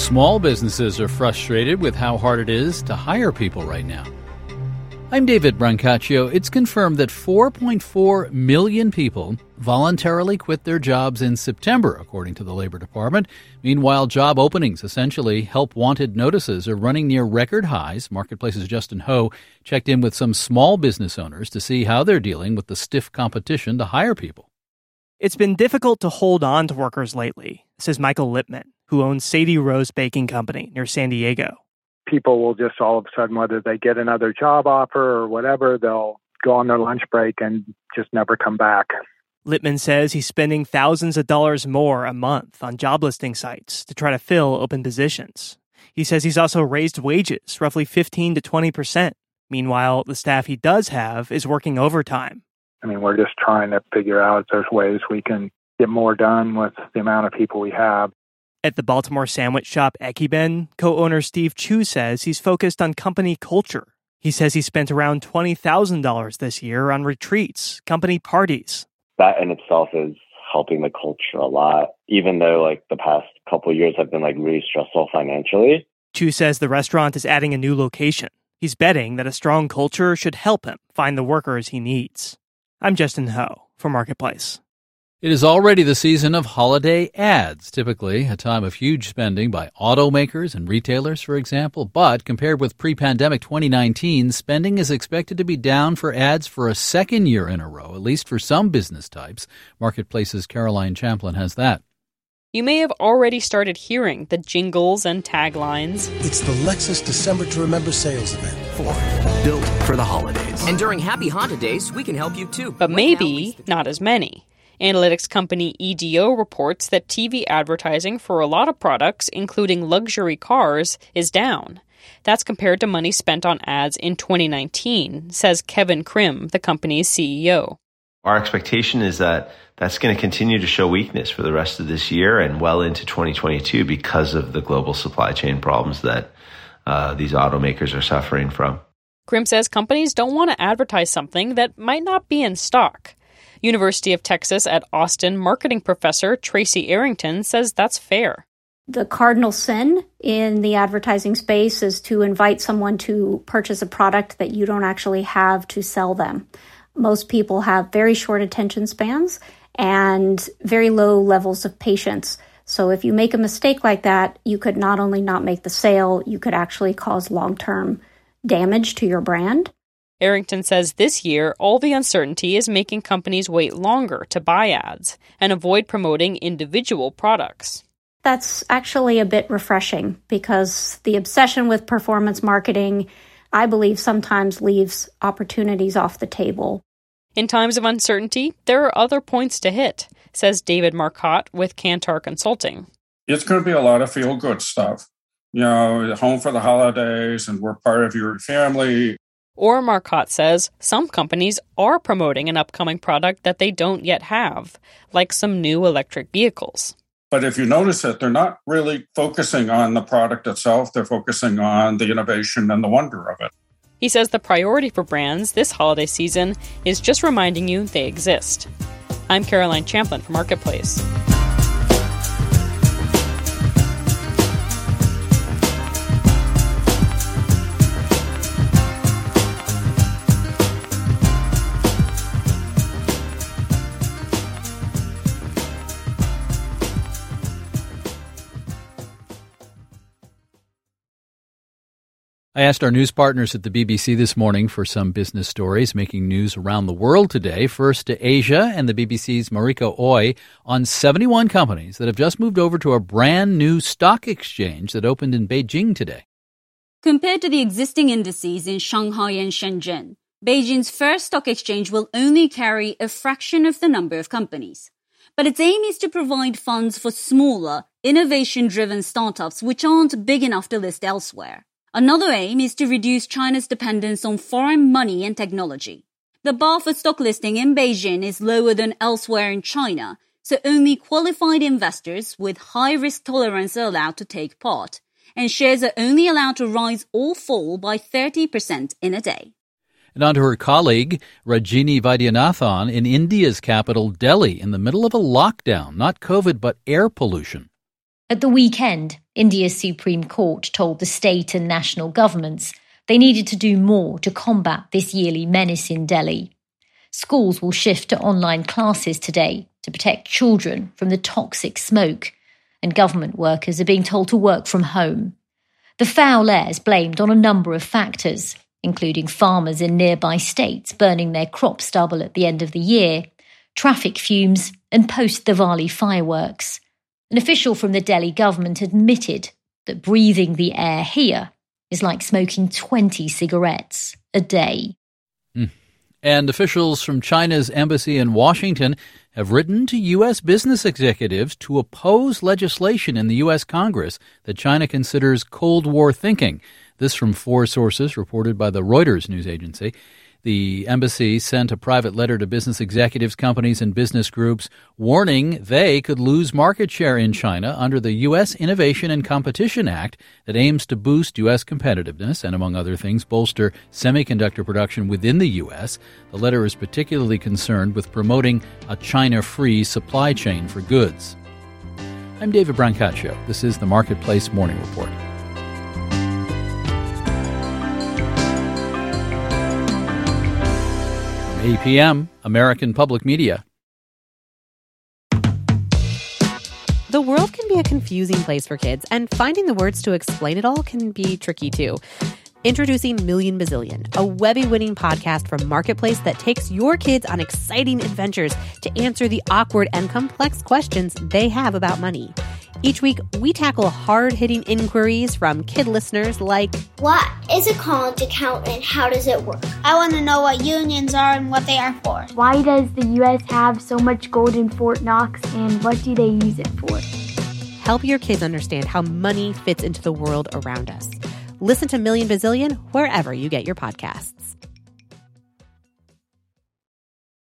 Small businesses are frustrated with how hard it is to hire people right now. I'm David Brancaccio. It's confirmed that 4.4 million people voluntarily quit their jobs in September, according to the Labor Department. Meanwhile, job openings, essentially help wanted notices, are running near record highs. Marketplace's Justin Ho checked in with some small business owners to see how they're dealing with the stiff competition to hire people. It's been difficult to hold on to workers lately, says Michael Lipman, who owns Sadie Rose Baking Company near San Diego. People will just all of a sudden, whether they get another job offer or whatever, they'll go on their lunch break and just never come back. Lipman says he's spending thousands of dollars more a month on job listing sites to try to fill open positions. He says he's also raised wages roughly 15 to 20%. Meanwhile, the staff he does have is working overtime. I mean, we're just trying to figure out if there's ways we can get more done with the amount of people we have. At the Baltimore sandwich shop Ekiben, co-owner Steve Chu says he's focused on company culture. He says he spent around $20,000 this year on retreats, company parties. That in itself is helping the culture a lot, even though the past couple of years have been really stressful financially. Chu says the restaurant is adding a new location. He's betting that a strong culture should help him find the workers he needs. I'm Justin Ho for Marketplace. It is already the season of holiday ads, typically a time of huge spending by automakers and retailers, for example. But compared with pre-pandemic 2019, spending is expected to be down for ads for a second year in a row, at least for some business types. Marketplace's Caroline Champlin has that. You may have already started hearing the jingles and taglines. It's the Lexus December to Remember sales event. Ford, built for the holidays. And during Happy Honda Days, we can help you too. But maybe not as many. Analytics company EDO reports that TV advertising for a lot of products, including luxury cars, is down. That's compared to money spent on ads in 2019, says Kevin Krim, the company's CEO. Our expectation is that that's going to continue to show weakness for the rest of this year and well into 2022 because of the global supply chain problems that these automakers are suffering from. Krim says companies don't want to advertise something that might not be in stock. University of Texas at Austin marketing professor Tracy Arrington says that's fair. The cardinal sin in the advertising space is to invite someone to purchase a product that you don't actually have to sell them. Most people have very short attention spans and very low levels of patience. So if you make a mistake like that, you could not only not make the sale, you could actually cause long-term damage to your brand. Arrington says this year, all the uncertainty is making companies wait longer to buy ads and avoid promoting individual products. That's actually a bit refreshing because the obsession with performance marketing, I believe, sometimes leaves opportunities off the table. In times of uncertainty, there are other points to hit, says David Marcotte with Kantar Consulting. It's going to be a lot of feel-good stuff. Home for the holidays and we're part of your family. Or Marcotte says some companies are promoting an upcoming product that they don't yet have, like some new electric vehicles. But if you notice it, they're not really focusing on the product itself. They're focusing on the innovation and the wonder of it. He says the priority for brands this holiday season is just reminding you they exist. I'm Caroline Champlin for Marketplace. I asked our news partners at the BBC this morning for some business stories making news around the world today. First to Asia and the BBC's Mariko Oy on 71 companies that have just moved over to a brand new stock exchange that opened in Beijing today. Compared to the existing indices in Shanghai and Shenzhen, Beijing's first stock exchange will only carry a fraction of the number of companies. But its aim is to provide funds for smaller, innovation-driven startups which aren't big enough to list elsewhere. Another aim is to reduce China's dependence on foreign money and technology. The bar for stock listing in Beijing is lower than elsewhere in China, so only qualified investors with high risk tolerance are allowed to take part, and shares are only allowed to rise or fall by 30% in a day. And on to her colleague, Rajini Vaidyanathan, in India's capital, Delhi, in the middle of a lockdown, not COVID, but air pollution. At the weekend, India's Supreme Court told the state and national governments they needed to do more to combat this yearly menace in Delhi. Schools will shift to online classes today to protect children from the toxic smoke, and government workers are being told to work from home. The foul air is blamed on a number of factors, including farmers in nearby states burning their crop stubble at the end of the year, traffic fumes, and post-Diwali fireworks. An official from the Delhi government admitted that breathing the air here is like smoking 20 cigarettes a day. And officials from China's embassy in Washington have written to U.S. business executives to oppose legislation in the U.S. Congress that China considers Cold War thinking. This from 4 sources reported by the Reuters news agency. The embassy sent a private letter to business executives, companies, and business groups warning they could lose market share in China under the U.S. Innovation and Competition Act that aims to boost U.S. competitiveness and, among other things, bolster semiconductor production within the U.S. The letter is particularly concerned with promoting a China-free supply chain for goods. I'm David Brancaccio. This is the Marketplace Morning Report. 8 p.m., American Public Media. The world can be a confusing place for kids, and finding the words to explain it all can be tricky too. Introducing Million Bazillion, a Webby-winning podcast from Marketplace that takes your kids on exciting adventures to answer the awkward and complex questions they have about money. Each week, we tackle hard-hitting inquiries from kid listeners like, what is a college account and how does it work? I want to know what unions are and what they are for. Why does the U.S. have so much gold in Fort Knox and what do they use it for? Help your kids understand how money fits into the world around us. Listen to Million Bazillion wherever you get your podcasts.